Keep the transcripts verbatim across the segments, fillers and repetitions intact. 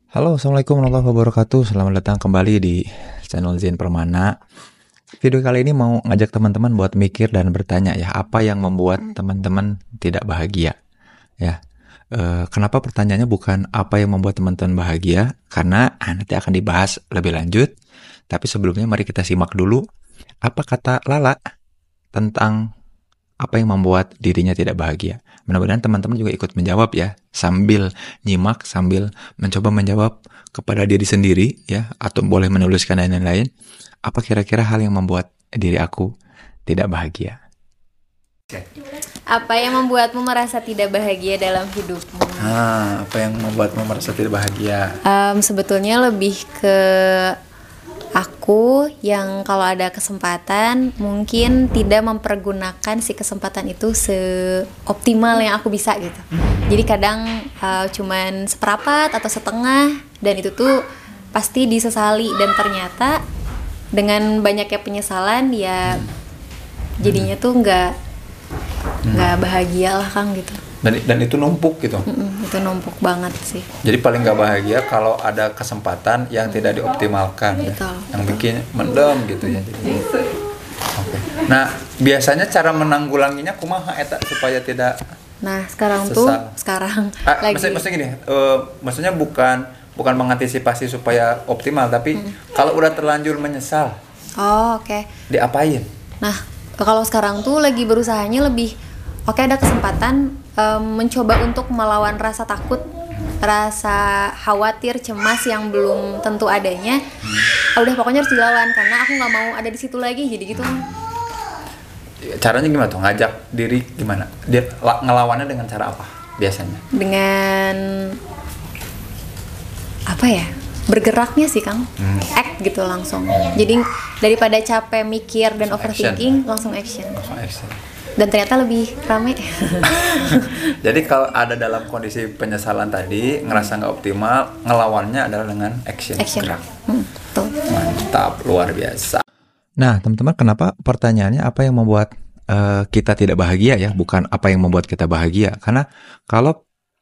Halo, Assalamualaikum warahmatullahi wabarakatuh. Selamat datang kembali di channel Zain Permana. Video kali ini mau ngajak teman-teman buat mikir dan bertanya ya, apa yang membuat teman-teman tidak bahagia? Ya, eh, kenapa pertanyaannya bukan apa yang membuat teman-teman bahagia? Karena ah, nanti akan dibahas lebih lanjut. Tapi sebelumnya mari kita simak dulu apa kata Lala tentang apa yang membuat dirinya tidak bahagia. Mudah-mudahan teman-teman juga ikut menjawab ya, sambil nyimak, sambil mencoba menjawab kepada diri sendiri ya, atau boleh menuliskan dan lain-lain. Apa kira-kira hal yang membuat diri aku tidak bahagia? Apa yang membuatmu merasa tidak bahagia dalam hidupmu? Ah, apa yang membuatmu merasa tidak bahagia? Um, sebetulnya lebih ke aku yang kalau ada kesempatan mungkin tidak mempergunakan si kesempatan itu seoptimal yang aku bisa gitu. Jadi kadang uh, cuman seperapat atau setengah, dan itu tuh pasti disesali, dan ternyata dengan banyaknya penyesalan ya jadinya tuh nggak nggak bahagia lah Kang gitu. Dan, dan itu numpuk gitu. Mm-mm, itu numpuk banget sih. Jadi paling gak bahagia kalau ada kesempatan yang tidak dioptimalkan ya, yang bikin mendem gitu ya. Jadi, okay. Nah, biasanya cara menanggulanginya kumaha eta supaya tidak. Nah sekarang sesal. tuh sekarang ah, lagi. Maksudnya, maksudnya gini, uh, maksudnya bukan bukan mengantisipasi supaya optimal, tapi hmm. kalau udah terlanjur menyesal. Oh oke. Okay. Diapain? Nah kalau sekarang tuh lagi berusahanya lebih. Oke, ada kesempatan um, mencoba untuk melawan rasa takut, rasa khawatir, cemas yang belum tentu adanya. Hmm. Udah pokoknya harus dilawan karena aku nggak mau ada di situ lagi, jadi gitu. Caranya gimana tuh? Ngajak diri gimana? Dia ngelawannya dengan cara apa biasanya? Dengan apa ya? Bergeraknya sih Kang, hmm. act gitu langsung. Jadi daripada capek mikir dan langsung overthinking, action. langsung action. Langsung action. Dan ternyata lebih rame. Jadi kalau ada dalam kondisi penyesalan tadi, ngerasa nggak optimal, ngelawannya adalah dengan action, action. Gerak. Hmm, betul. Mantap, luar biasa. Nah, teman-teman, kenapa pertanyaannya apa yang membuat uh, kita tidak bahagia ya, bukan apa yang membuat kita bahagia? Karena kalau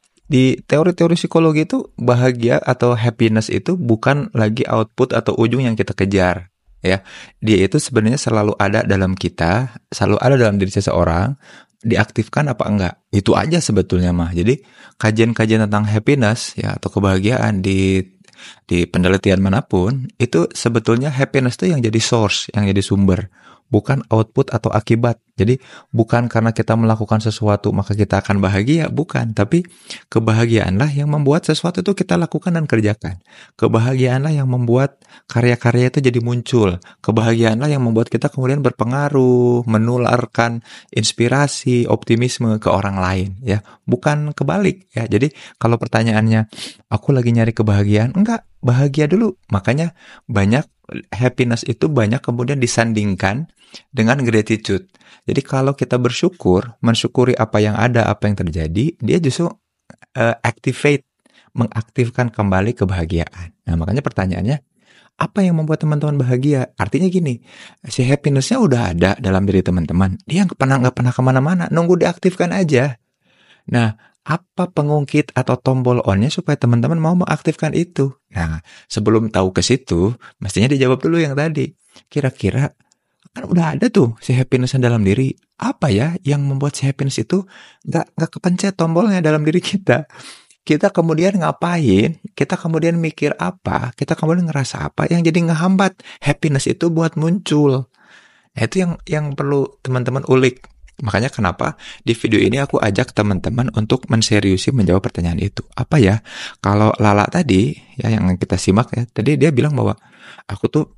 di teori-teori psikologi itu bahagia atau happiness itu bukan lagi output atau ujung yang kita kejar. Ya, dia itu sebenarnya selalu ada dalam kita, selalu ada dalam diri seseorang, diaktifkan apa enggak, itu aja sebetulnya mah. Jadi kajian-kajian tentang happiness ya atau kebahagiaan di di penelitian manapun itu sebetulnya happiness itu yang jadi source, yang jadi sumber, bukan output atau akibat. Jadi bukan karena kita melakukan sesuatu maka kita akan bahagia, bukan. Tapi kebahagiaanlah yang membuat sesuatu itu kita lakukan dan kerjakan. Kebahagiaanlah yang membuat karya-karya itu jadi muncul. Kebahagiaanlah yang membuat kita kemudian berpengaruh, menularkan inspirasi, optimisme ke orang lain, ya. Bukan kebalik, ya. Jadi kalau pertanyaannya, aku lagi nyari kebahagiaan, enggak, bahagia dulu. Makanya banyak happiness itu banyak kemudian disandingkan dengan gratitude. Jadi kalau kita bersyukur, mensyukuri apa yang ada, apa yang terjadi, dia justru uh, activate, mengaktifkan kembali kebahagiaan. Nah, makanya pertanyaannya, apa yang membuat teman-teman bahagia? Artinya gini, si happiness-nya udah ada dalam diri teman-teman. Dia nggak pernah nggak pernah kemana-mana, nunggu diaktifkan aja. Nah, apa pengungkit atau tombol on-nya supaya teman-teman mau mengaktifkan itu? Nah, sebelum tahu ke situ, mestinya dijawab dulu yang tadi. Kira-kira kan udah ada tuh si happiness dalam diri. Apa ya yang membuat si happiness itu nggak nggak kepencet tombolnya dalam diri kita? Kita kemudian ngapain? Kita kemudian mikir apa? Kita kemudian ngerasa apa yang jadi ngehambat happiness itu buat muncul? Nah, itu yang yang perlu teman-teman ulik. Makanya kenapa di video ini aku ajak teman-teman untuk menseriusi menjawab pertanyaan itu. Apa ya? Kalau Lala tadi, ya yang kita simak ya, tadi dia bilang bahwa aku tuh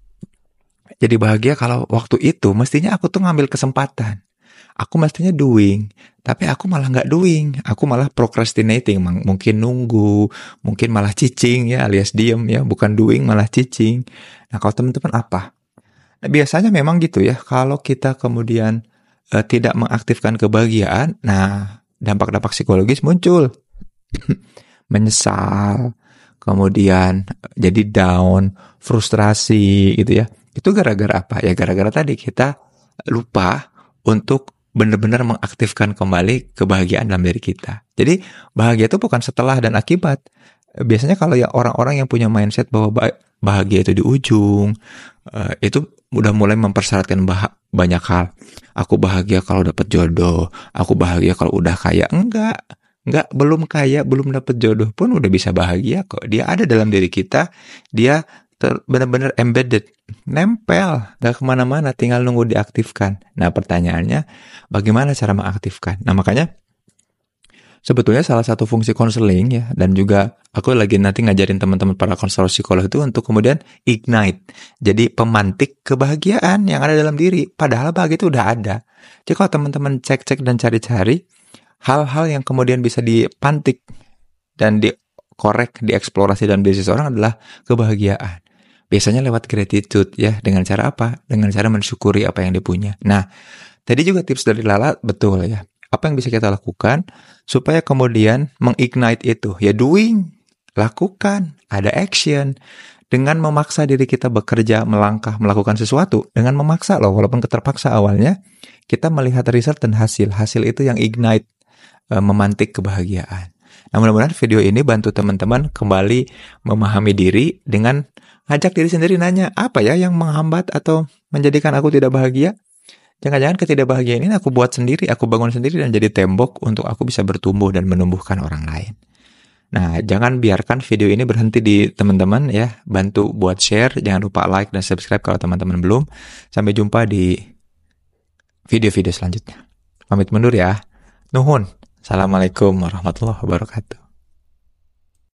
jadi bahagia kalau waktu itu mestinya aku tuh ngambil kesempatan. Aku mestinya doing, tapi aku malah nggak doing. Aku malah procrastinating, mungkin nunggu, mungkin malah cicing ya, alias diem ya, bukan doing malah cicing. Nah, kalau teman-teman apa? Nah, biasanya memang gitu ya, kalau kita kemudian uh, tidak mengaktifkan kebahagiaan, nah dampak-dampak psikologis muncul. Menyesal, kemudian jadi down, frustrasi gitu ya. Itu gara-gara apa? Ya gara-gara tadi kita lupa untuk benar-benar mengaktifkan kembali kebahagiaan dalam diri kita. Jadi bahagia itu bukan setelah dan akibat. biasanya kalau ya orang-orang yang punya mindset bahwa bahagia itu di ujung, uh, itu udah mulai mempersyaratkan bah- banyak hal. Aku bahagia kalau dapat jodoh, aku bahagia kalau udah kaya. Enggak, enggak, belum kaya, belum dapat jodoh pun udah bisa bahagia kok. Dia ada dalam diri kita, dia ter- benar-benar embedded, nempel, gak kemana-mana, tinggal nunggu diaktifkan. Nah pertanyaannya, bagaimana cara mengaktifkan? Nah makanya sebetulnya salah satu fungsi konseling ya, dan juga aku lagi nanti ngajarin teman-teman para konselor psikolog itu untuk kemudian ignite. Jadi pemantik kebahagiaan yang ada dalam diri. Padahal bahagia itu udah ada. Jadi kalau teman-teman cek-cek dan cari-cari hal-hal yang kemudian bisa dipantik dan dikorek, dieksplorasi dalam diri seseorang adalah kebahagiaan. Biasanya lewat gratitude ya. Dengan cara apa? Dengan cara mensyukuri apa yang dia punya. Nah, tadi juga tips dari Lala betul ya. Apa yang bisa kita lakukan supaya kemudian mengignite itu? Ya doing, lakukan, ada action. Dengan memaksa diri kita bekerja, melangkah, melakukan sesuatu. Dengan memaksa loh, walaupun terpaksa awalnya, kita melihat result dan hasil. Hasil itu yang ignite, uh, memantik kebahagiaan. Nah mudah-mudahan video ini bantu teman-teman kembali memahami diri dengan ngajak diri sendiri nanya, apa ya yang menghambat atau menjadikan aku tidak bahagia? Jangan-jangan ketidakbahagiaan ini aku buat sendiri, aku bangun sendiri dan jadi tembok untuk aku bisa bertumbuh dan menumbuhkan orang lain. Nah, jangan biarkan video ini berhenti di teman-teman ya. Bantu buat share, jangan lupa like dan subscribe kalau teman-teman belum. Sampai jumpa di video-video selanjutnya. Pamit mundur ya. Nuhun. Assalamualaikum warahmatullahi wabarakatuh.